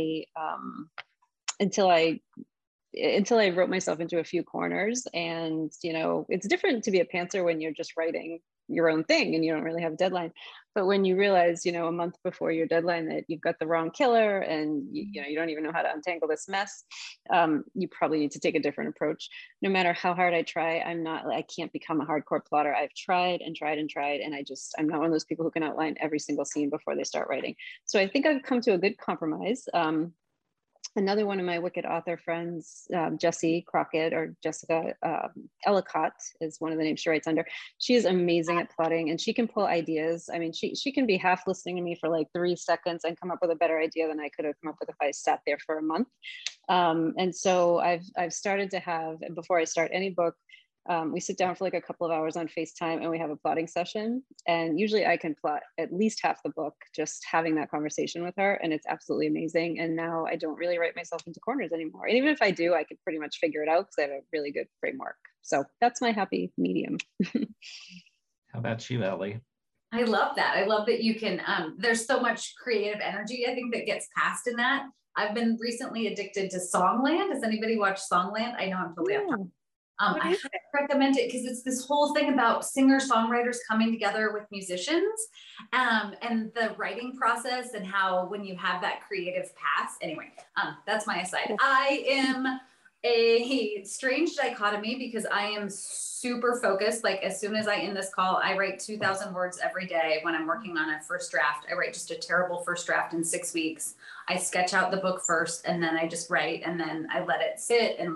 until I wrote myself into a few corners. And it's different to be a pantser when you're just writing your own thing and you don't really have a deadline. But when you realize, a month before your deadline that you've got the wrong killer and you don't even know how to untangle this mess, you probably need to take a different approach. No matter how hard I try, I can't become a hardcore plotter. I've tried and tried and tried, and I'm not one of those people who can outline every single scene before they start writing. So I think I've come to a good compromise. Another one of my wicked author friends, Jessie Crockett, or Jessica Ellicott is one of the names she writes under. She is amazing at plotting, and she can pull ideas. I mean, she can be half listening to me for like 3 seconds and come up with a better idea than I could have come up with if I sat there for a month. And so I've started to have, before I start any book, we sit down for like a couple of hours on FaceTime and we have a plotting session. And usually I can plot at least half the book just having that conversation with her. And it's absolutely amazing. And now I don't really write myself into corners anymore. And even if I do, I can pretty much figure it out because I have a really good framework. So that's my happy medium. How about you, Ellie? I love that. I love that you can, there's so much creative energy, I think, that gets passed in that. I've been recently addicted to Songland. Does anybody watch Songland? I know I'm totally off topic. I highly recommend it because it's this whole thing about singer-songwriters coming together with musicians, and the writing process and how when you have that creative path. Anyway, that's my aside. I am a strange dichotomy because I am super focused. Like as soon as I end this call, I write 2,000 words every day when I'm working on a first draft. I write just a terrible first draft in 6 weeks. I sketch out the book first and then I just write and then I let it sit and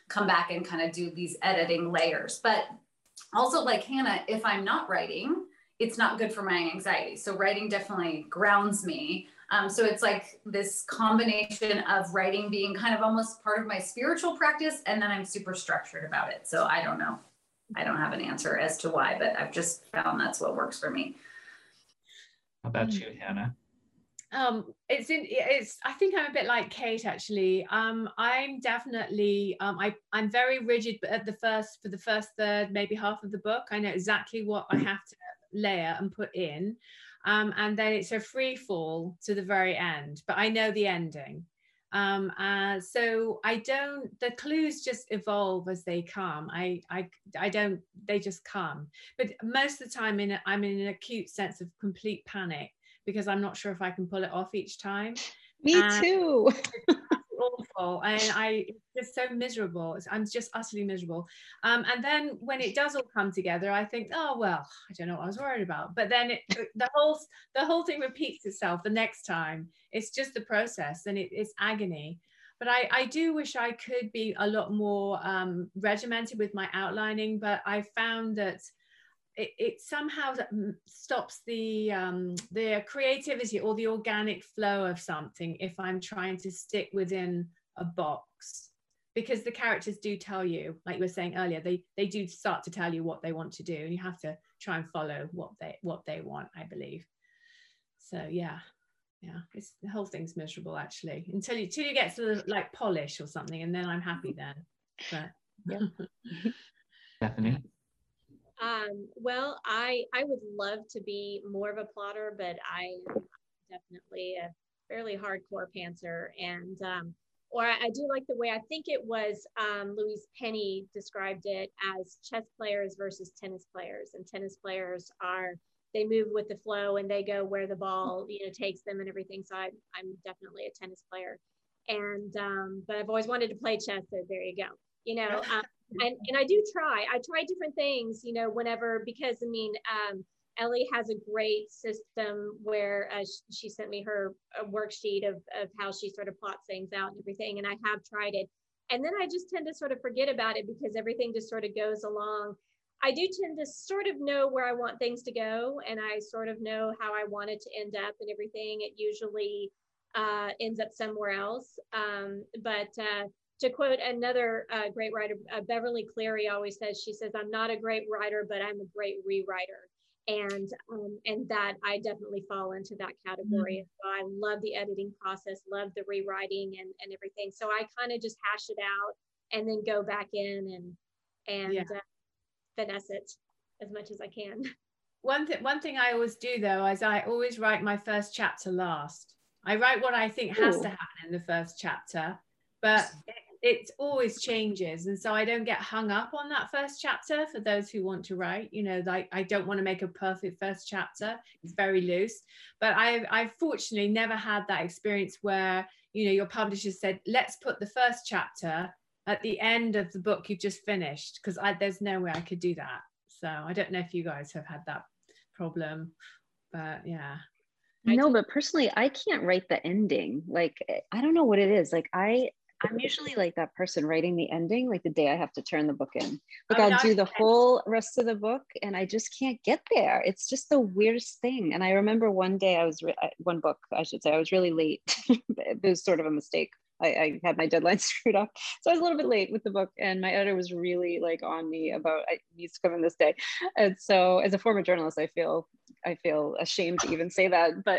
come back and kind of do these editing layers. But also, like Hannah, if I'm not writing, it's not good for my anxiety. So writing definitely grounds me. So it's like this combination of writing being kind of almost part of my spiritual practice, and then I'm super structured about it. So I don't know. I don't have an answer as to why, but I've just found that's what works for me. How about you, Hannah? I think I'm a bit like Kate, actually. I'm definitely I'm very rigid, but for the first third, maybe half of the book, I know exactly what I have to layer and put in, and then it's a free fall to the very end, but I know the ending. So the clues just evolve as they come. They just come. But most of the time I'm in an acute sense of complete panic because I'm not sure if I can pull it off each time. Me too. It's awful, and it's just so miserable. I'm just utterly miserable. And then when it does all come together, I think, oh well, I don't know what I was worried about. But then the whole thing repeats itself the next time. It's just the process, and it's agony. But I do wish I could be a lot more regimented with my outlining. But I found that it somehow stops the creativity or the organic flow of something if I'm trying to stick within a box, because the characters do tell you, like you were saying earlier, they do start to tell you what they want to do, and you have to try and follow what they want, I believe. So yeah, it's, the whole thing's miserable actually until you get sort of like polish or something, and then I'm happy then. But yeah. Stephanie? Well, I would love to be more of a plotter, but I'm definitely a fairly hardcore pantser. And I do like the way, I think it was Louise Penny described it as chess players versus tennis players. And tennis players they move with the flow and they go where the ball takes them and everything. So I'm definitely a tennis player. And but I've always wanted to play chess, so there you go. And I try different things, whenever, because Ellie has a great system where she sent me her worksheet of how she sort of plots things out and everything. And I have tried it. And then I just tend to sort of forget about it because everything just sort of goes along. I do tend to sort of know where I want things to go, and I sort of know how I want it to end up and everything. It usually ends up somewhere else. But to quote another great writer, Beverly Cleary always says, she says, "I'm not a great writer, but I'm a great rewriter." And that I definitely fall into that category. Mm-hmm. So I love the editing process, love the rewriting and everything. So I kind of just hash it out and then go back in and finesse it as much as I can. One thing I always do though is I always write my first chapter last. I write what I think has to happen in the first chapter, but it always changes, and so I don't get hung up on that first chapter. For those who want to write, like I don't want to make a perfect first chapter. It's very loose. But I've fortunately never had that experience where your publisher said, let's put the first chapter at the end of the book you've just finished, because there's no way I could do that. So I don't know if you guys have had that problem, but yeah. No, but personally, I can't write the ending. Like, I don't know what it is. Like, I'm usually like that person writing the ending, like the day I have to turn the book in. Like I'll do the whole rest of the book and I just can't get there. It's just the weirdest thing. And I remember one day one book, I should say, I was really late. It was sort of a mistake. I had my deadline screwed up. So I was a little bit late with the book, and my editor was really like on me about it needs to come in this day. And so as a former journalist, I feel ashamed to even say that, but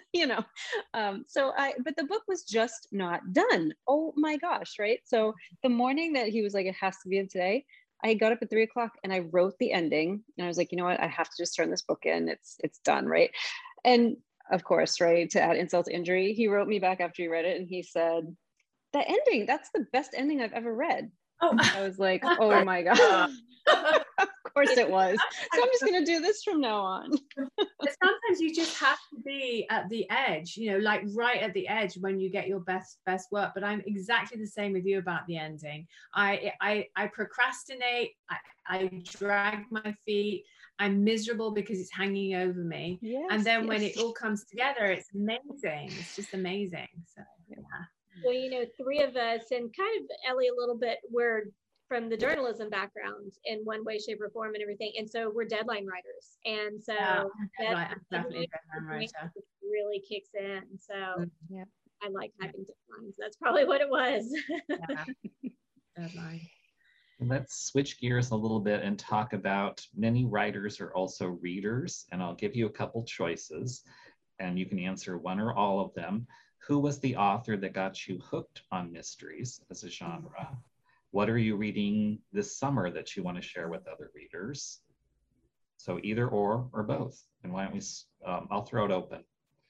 but the book was just not done. Oh my gosh, right? So the morning that he was like, it has to be in today, I got up at 3 o'clock and I wrote the ending, and I was like, you know what? I have to just turn this book in. It's done, right? And of course, right, to add insult to injury, he wrote me back after he read it and he said, the ending, that's the best ending I've ever read. Oh. I was like, oh my God. Of course it was. So I'm just going to do this from now on. Sometimes you just have to be at the edge, like right at the edge when you get your best work. But I'm exactly the same with you about the ending. I procrastinate. I drag my feet. I'm miserable because it's hanging over me. Yes, and then when it all comes together, it's amazing. It's just amazing. So yeah. Well, you know, three of us, and kind of Ellie a little bit, we're from the journalism background in one way, shape, or form and everything. And so we're deadline writers. And so I'm definitely a deadline writer. Really kicks in. So Yeah. I like having deadlines. That's probably what it was. Yeah. Deadline. Let's switch gears a little bit and talk about many writers are also readers, and I'll give you a couple choices and you can answer one or all of them. Who was the author that got you hooked on mysteries as a genre? What are you reading this summer that you want to share with other readers? So either or both. And why don't we, I'll throw it open.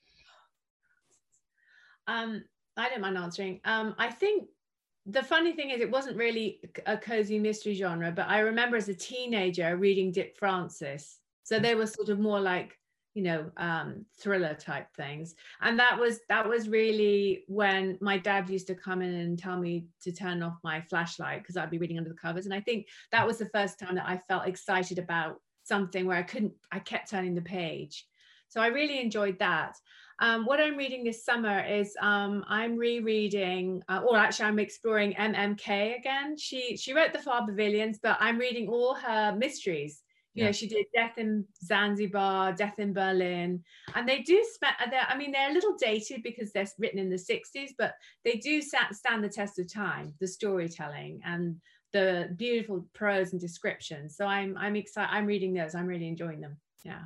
I don't mind answering. I think the funny thing is it wasn't really a cozy mystery genre, but I remember as a teenager reading Dick Francis. So they were sort of more like, you know, thriller type things. And that was really when my dad used to come in and tell me to turn off my flashlight because I'd be reading under the covers. And I think that was the first time that I felt excited about something where I kept turning the page. So I really enjoyed that. What I'm reading this summer is I'm rereading, or actually I'm exploring MMK again. She wrote The Far Pavilions, but I'm reading all her mysteries. You know, she did Death in Zanzibar, Death in Berlin, and they do I mean, they're a little dated because they're written in the 60s, but they do stand the test of time, the storytelling and the beautiful prose and description. So I'm excited. I'm reading those. I'm really enjoying them. Yeah.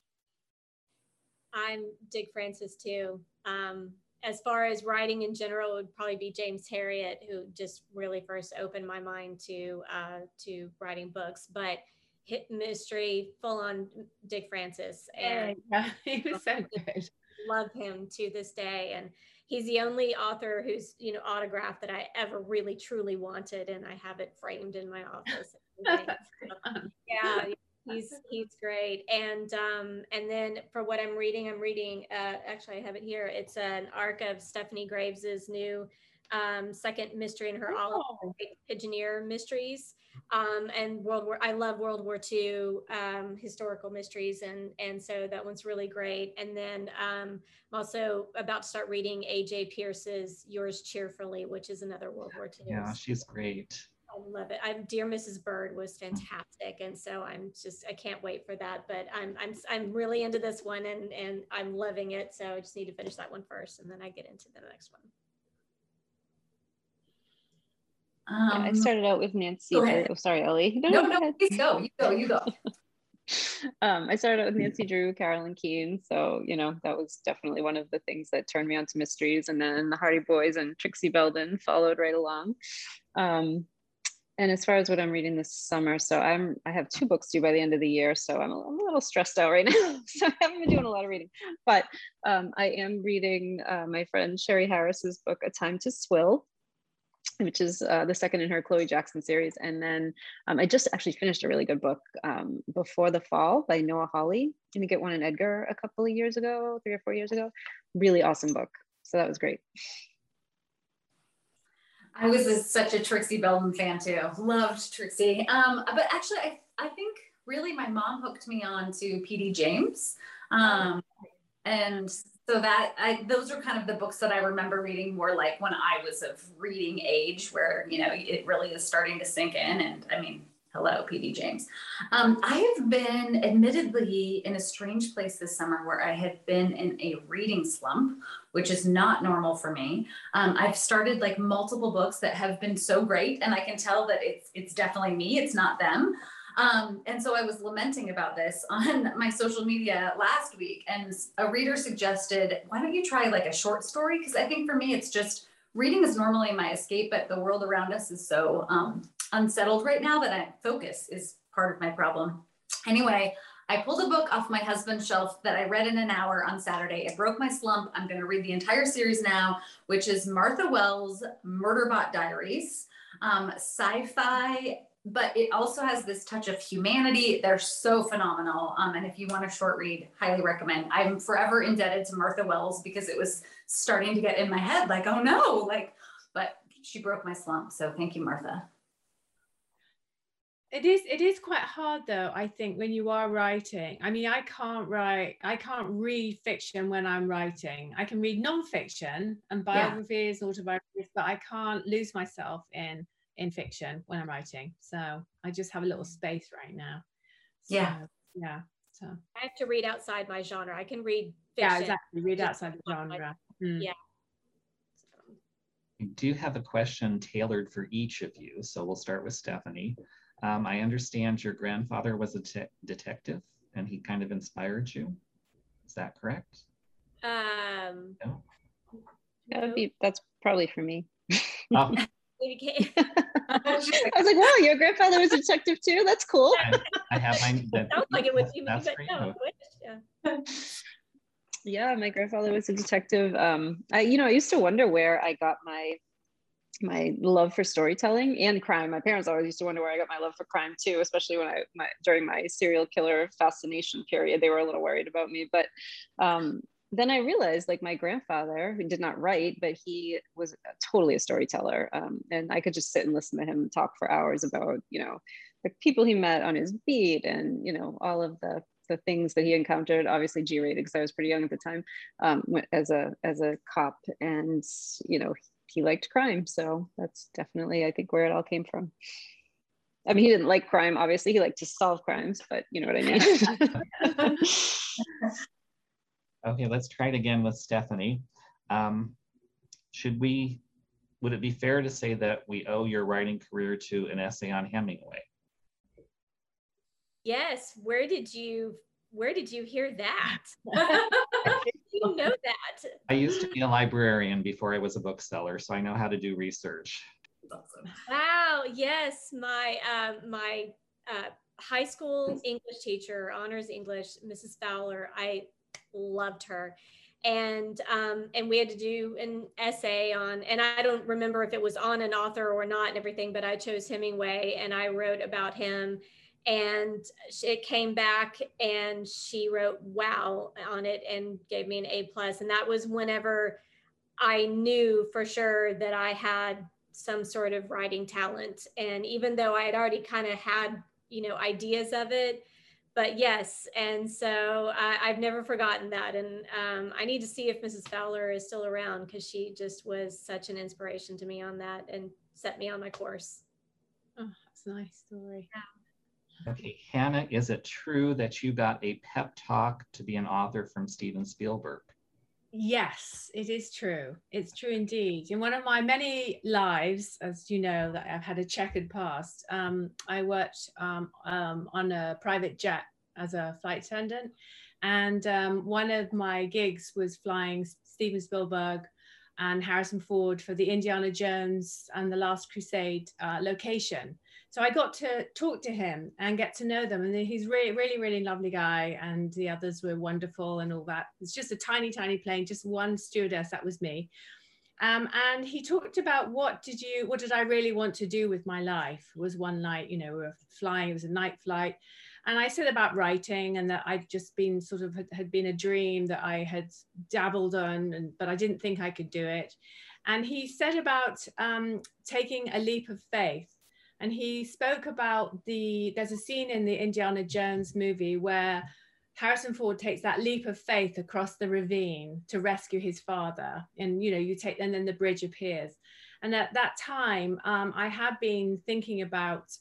I'm Dick Francis too. As far as writing in general, it would probably be James Herriot, who just really first opened my mind to writing books. But hit mystery, full on Dick Francis, and he was so good. Love him to this day. And he's the only author who's, you know, autograph that I ever really truly wanted, and I have it framed in my office. Yeah. He's great. And then for what I'm reading, actually I have it here. It's an arc of Stephanie Graves's new second mystery in her Olive Pigeoneer mysteries. And I love World War II historical mysteries, and so that one's really great. And then I'm also about to start reading A.J. Pierce's Yours Cheerfully, which is another World War II. Yeah, she's great. I love it. Dear Mrs. Bird was fantastic, and so I can't wait for that. But I'm really into this one, and I'm loving it. So I just need to finish that one first, and then I get into the next one. Yeah, I started out with Nancy. Oh, sorry, Ellie. No, please go. You go. I started out with Nancy Drew, Carolyn Keene. So, you know, that was definitely one of the things that turned me on to mysteries. And then the Hardy Boys and Trixie Belden followed right along. And as far as what I'm reading this summer, so I have 2 books due by the end of the year. So I'm a little stressed out right now. So I haven't been doing a lot of reading, but I am reading my friend Sherry Harris's book, A Time to Swill, which is the second in her Chloe Jackson series. And then I just actually finished a really good book, Before the Fall by Noah Hawley. Didn't get one in Edgar a couple of years ago, 3 or 4 years ago. Really awesome book. So that was great. I was such a Trixie Belden fan too. Loved Trixie. But actually, I think really my mom hooked me on to P.D. James. And so those are kind of the books that I remember reading more like when I was of reading age, where, you know, it really is starting to sink in. And I mean, hello, P.D. James. I have been admittedly in a strange place this summer where I had been in a reading slump, which is not normal for me. I've started like multiple books that have been so great, and I can tell that it's definitely me, it's not them. And so I was lamenting about this on my social media last week, and a reader suggested, why don't you try like a short story? Because I think for me, it's just reading is normally my escape, but the world around us is so unsettled right now that focus is part of my problem. Anyway, I pulled a book off my husband's shelf that I read in an hour on Saturday. It broke my slump. I'm going to read the entire series now, which is Martha Wells' Murderbot Diaries. Sci-fi, but it also has this touch of humanity. They're so phenomenal. And if you want a short read, highly recommend. I'm forever indebted to Martha Wells because it was starting to get in my head like, oh no, but she broke my slump. So thank you, Martha. It is quite hard though, I think, when you are writing. I mean, I can't read fiction when I'm writing. I can read non-fiction and biographies, autobiographies, but I can't lose myself in fiction when I'm writing. So I just have a little space right now. So, yeah. So I have to read outside my genre. I can read fiction. Yeah, exactly. Read outside the genre. Yeah. I do have a question tailored for each of you. So we'll start with Stephanie. I understand your grandfather was a detective and he kind of inspired you. Is that correct? No. That's probably for me. Oh. I was like, wow, your grandfather was a detective too? That's cool. I have mine. Sounds like it would be me, that's but no, Yeah, my grandfather was a detective. I used to wonder where I got my love for storytelling and crime. My parents always used to wonder where I got my love for crime too, especially when during my serial killer fascination period, they were a little worried about me. But then I realized, like, my grandfather, who did not write, but he was totally a storyteller. And I could just sit and listen to him talk for hours about, the people he met on his beat and, all of the things that he encountered. Obviously G-rated because I was pretty young at the time, as a cop, and, he liked crime. So that's definitely, I think, where it all came from. I mean, he didn't like crime, obviously. He liked to solve crimes, but you know what I mean? Okay, let's try it again with Stephanie. Would it be fair to say that we owe your writing career to an essay on Hemingway? Yes. Where did you hear that? You know that. I used to be a librarian before I was a bookseller, so I know how to do research. Awesome. Wow. Yes. My high school English teacher, honors English, Mrs. Fowler, I loved her. And we had to do an essay on, and I don't remember if it was on an author or not and everything, but I chose Hemingway and I wrote about him. And it came back and she wrote wow on it and gave me an A+. And that was whenever I knew for sure that I had some sort of writing talent. And even though I had already kind of had, ideas of it, but yes. And so I've never forgotten that. And I need to see if Mrs. Fowler is still around, because she just was such an inspiration to me on that and set me on my course. Oh, that's a nice story. Yeah. Okay, Hannah, is it true that you got a pep talk to be an author from Steven Spielberg? Yes, it is true. It's true indeed. In one of my many lives, as you know, that I've had a checkered past, I worked on a private jet as a flight attendant. And one of my gigs was flying Steven Spielberg and Harrison Ford for the Indiana Jones and the Last Crusade location. So I got to talk to him and get to know them. And he's really, really, really lovely guy. And the others were wonderful and all that. It's just a tiny, tiny plane, just one stewardess, that was me. And he talked about what did I really want to do with my life? It was one night, we were flying, it was a night flight. And I said about writing, and that I'd just been had been a dream that I had dabbled on, but I didn't think I could do it. And he said about taking a leap of faith. And he spoke about there's a scene in the Indiana Jones movie where Harrison Ford takes that leap of faith across the ravine to rescue his father. And, and then the bridge appears. And at that time, I had been thinking about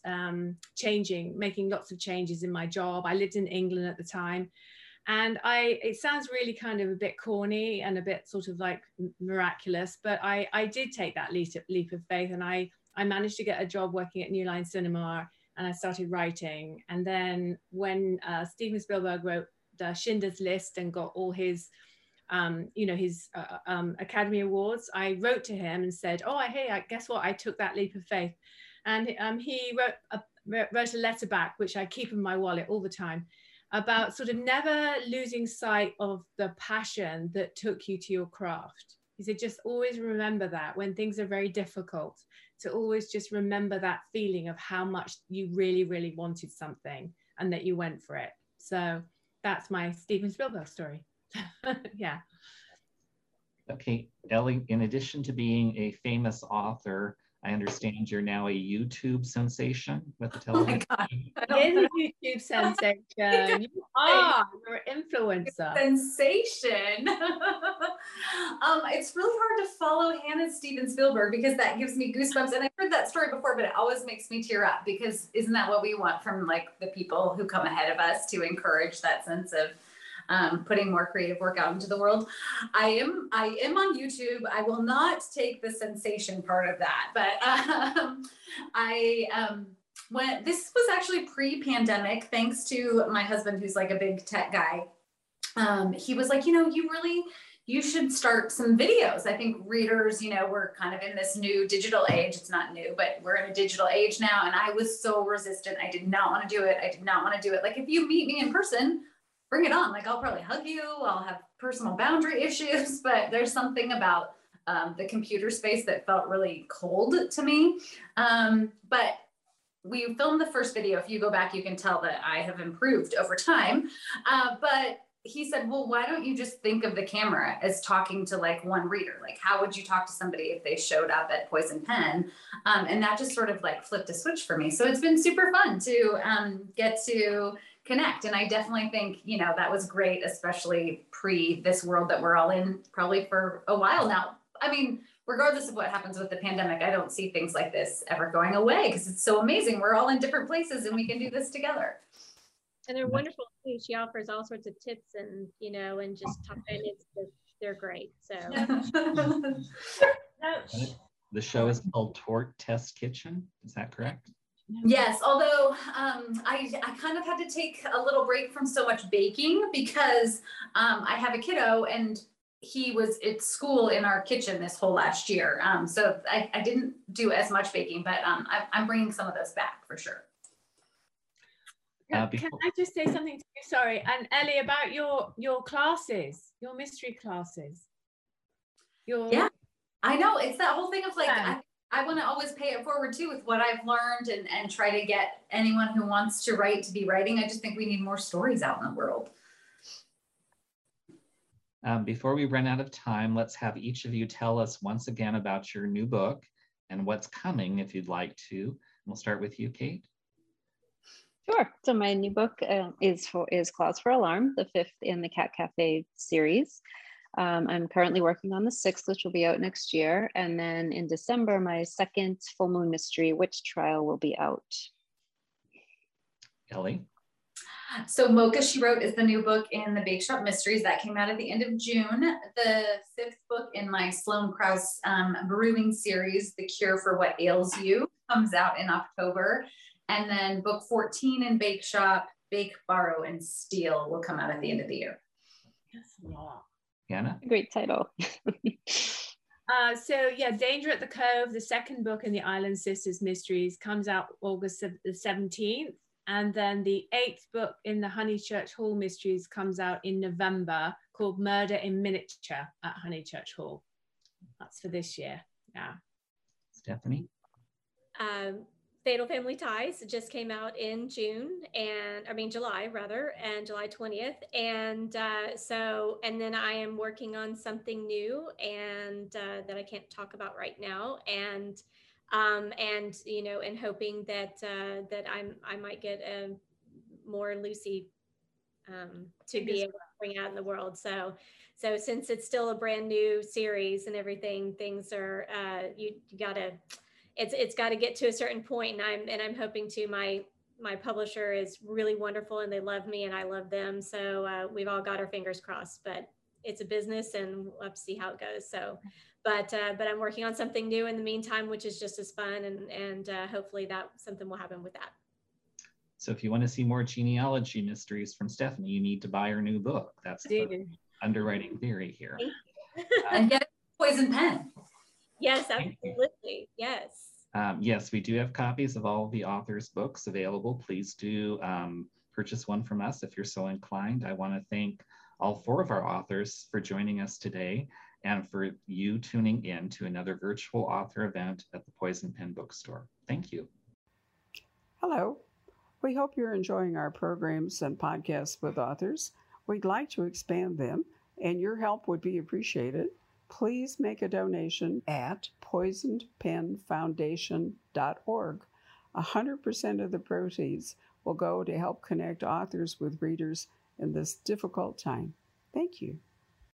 making lots of changes in my job. I lived in England at the time. And it sounds really kind of a bit corny and a bit sort of like miraculous, but I did take that leap of faith, and I managed to get a job working at New Line Cinema, and I started writing. And then when Steven Spielberg wrote the Schindler's List and got all his Academy Awards, I wrote to him and said, hey, guess what? I took that leap of faith. And he wrote a letter back, which I keep in my wallet all the time, about sort of never losing sight of the passion that took you to your craft. He said, just always remember that when things are very difficult, to always just remember that feeling of how much you really, really wanted something and that you went for it. So that's my Steven Spielberg story. Yeah. Okay, Ellie, in addition to being a famous author, I understand you're now a YouTube sensation with the Oh my television. God. He is a YouTube sensation. You are. You're an influencer. Sensation. It's really hard to follow Hannah Steven Spielberg because that gives me goosebumps. And I've heard that story before, but it always makes me tear up because isn't that what we want from like the people who come ahead of us to encourage that sense of putting more creative work out into the world. I am on YouTube. I will not take the sensation part of that, but when this was actually pre-pandemic, thanks to my husband, who's like a big tech guy. He was like, you should start some videos. I think readers, we're kind of in this new digital age. It's not new, but we're in a digital age now. And I was so resistant. I did not want to do it. Like if you meet me in person, bring it on. Like I'll probably hug you. I'll have personal boundary issues, but there's something about the computer space that felt really cold to me. But we filmed the first video. If you go back, you can tell that I have improved over time. But he said, well, why don't you just think of the camera as talking to like one reader? Like, how would you talk to somebody if they showed up at Poison Pen? And that just sort of like flipped a switch for me. So it's been super fun to get to connect. And I definitely think, that was great, especially pre this world that we're all in probably for a while now. I mean, regardless of what happens with the pandemic, I don't see things like this ever going away because it's so amazing. We're all in different places and we can do this together. And they're wonderful too. She offers all sorts of tips and, and just talk, and they're great. So the show is called Tort Test Kitchen. Is that correct? Yes, although I kind of had to take a little break from so much baking because I have a kiddo and he was at school in our kitchen this whole last year. So I didn't do as much baking, but I'm bringing some of those back for sure. Can I just say something to you? Sorry. And Ellie, about your classes, your mystery classes. Yeah, I know. It's that whole thing of like, I want to always pay it forward too with what I've learned and try to get anyone who wants to write to be writing. I just think we need more stories out in the world. Before we run out of time, let's have each of you tell us once again about your new book and what's coming if you'd like to. We'll start with you, Kate. Sure. So my new book is Cause for Alarm, the 5th in the Cat Cafe series. I'm currently working on the 6th, which will be out next year. And then in December, my second full moon mystery, Witch Trial, will be out. Ellie? So Mocha, She Wrote is the new book in the Bake Shop Mysteries that came out at the end of June. The 5th book in my Sloan Krause brewing series, The Cure for What Ails You, comes out in October. And then book 14 in Bake Shop, Bake, Borrow, and Steal will come out at the end of the year. Hannah? Great title. So yeah, Danger at the Cove, the second book in the Island Sisters Mysteries, comes out August the 17th. And then the 8th book in the Honeychurch Hall Mysteries comes out in November, called Murder in Miniature at Honeychurch Hall. That's for this year. Yeah. Stephanie? Fatal Family Ties just came out in July rather, and July 20th. And and then I am working on something new and that I can't talk about right now. And hoping that I might get more Lucy to be able to bring out in the world. So since it's still a brand new series and everything, things are it's got to get to a certain point, and I'm hoping to. My publisher is really wonderful and they love me and I love them. So we've all got our fingers crossed, but it's a business and we'll have to see how it goes. So, but I'm working on something new in the meantime, which is just as fun, and hopefully that something will happen with that. So if you want to see more genealogy mysteries from Stephanie, you need to buy her new book. That's the underwriting theory here. And get Poison Pen. Yes, absolutely. Yes. Yes, we do have copies of all of the authors' books available. Please do purchase one from us if you're so inclined. I want to thank all 4 of our authors for joining us today and for you tuning in to another virtual author event at the Poison Pen Bookstore. Thank you. Hello. We hope you're enjoying our programs and podcasts with authors. We'd like to expand them, and your help would be appreciated. please make a donation at poisonedpenfoundation.org. 100% of the proceeds will go to help connect authors with readers in this difficult time. Thank you.